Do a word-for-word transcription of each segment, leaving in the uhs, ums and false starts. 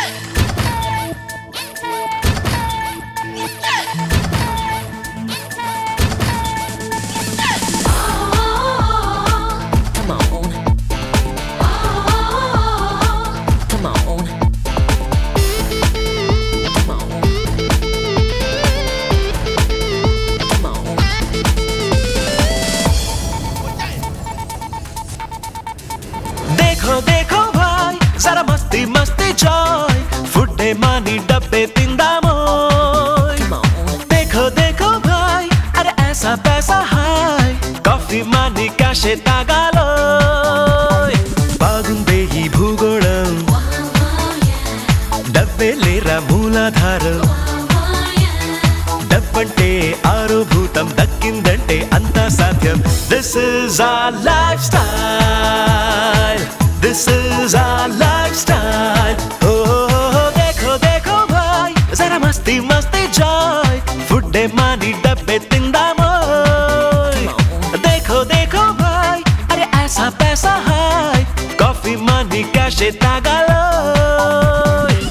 देखो देखो भाई जरा मस्ती मस्ती जॉय फुड्डे मानी डब्बे तिंदामोय देखो देखो भाई अरे ऐसा पैसा हाय కాఫీ మాని కాషే తాగాలోయ్ బాగుందే ఈ భూగోళం డబ్బే లేరా మూలాధారం డబ్బంటే ఆరోభూతం దక్కిందంటే అంతా సాధ్యం this is our lifestyle this is our lifestyle ఓ देखो देखो भाई जरा मस्ती मस्ती जॉय फुड्डे मानी डब्बे तिंदामोय देखो देखो भाई अरे ऐसा पैसा हाय కాఫీ मानी కాషే తాగాలోయ్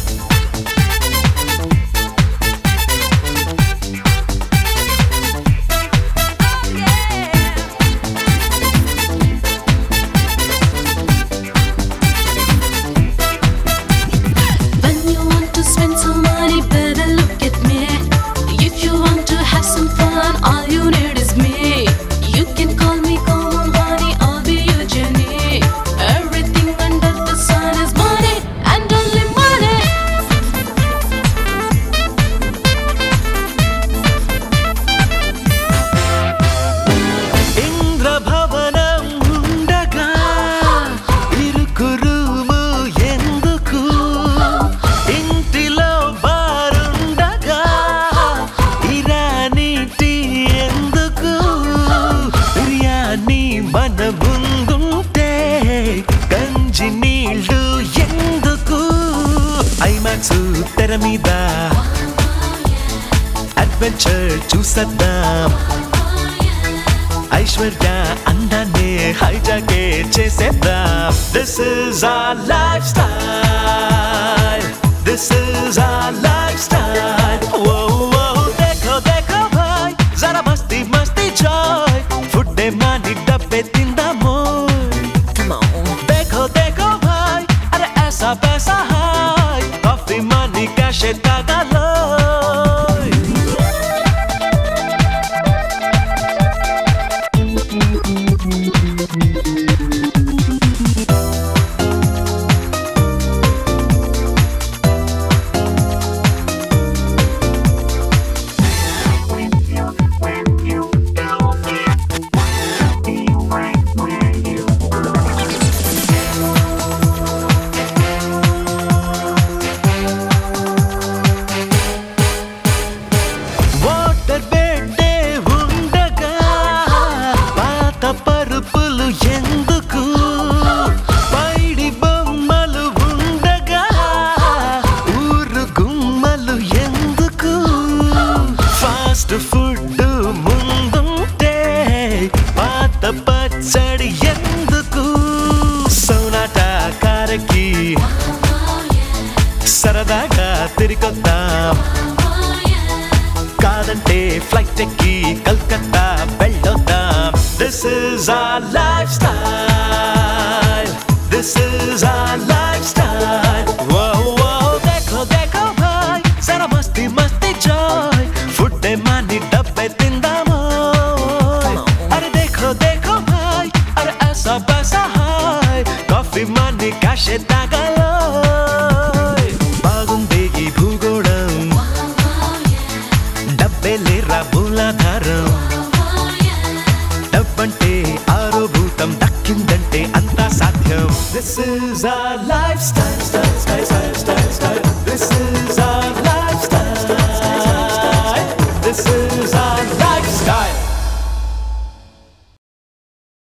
మన ముందుంటే గంజి నీళ్ళు ఎందుకు ఐమాక్స్ తెర మీద అడ్వెంచర్ చూసద్దాం ఐశ్వర్య అందాన్ని హైజాకే చేసేద్దాం this is our lifestyle this is our lifestyle ఓ ఓ देखो देखो भाई जरा मस्ती मस्ती जॉय फुड्डे मानी डब्बे तिंदामोय देखो देखो भाई अरे ऐसा पैसा हाय కాఫీ मानी కాషే తాగాలోయ్ పరుపులు ఎందుకు పైడి బొమ్మలు ఉండగా ఊరు గుమ్మలు ఎందుకు ఫాస్ట్ ఫుడ్ ముందుంటే పాత పచ్చడి ఎందుకు సోనాట కారకి సరదాగా తిరిగొద్దాం కాదంటే ఫ్లైట్ ఎక్కి Calcutta వెళ్ళొద్దాం This is our lifestyle. This is our lifestyle. Whoa, whoa, देखो देखो भाई जरा मस्ती मस्ती जॉय फुड्डे मानी डब्बे तिंदामोय अरे देखो देखो भाई अरे ऐसा पैसा हाय కాఫీ मानी కాషే తాగాలోయ్ బాగుందే ఈ భూగోళం డబ్బే లేరా మూలాధారం డబ్బంటే ఆరోభూతం దక్కిందంటే అంతా సాధ్యం This is our lifestyle, style, style, style, style, style. This is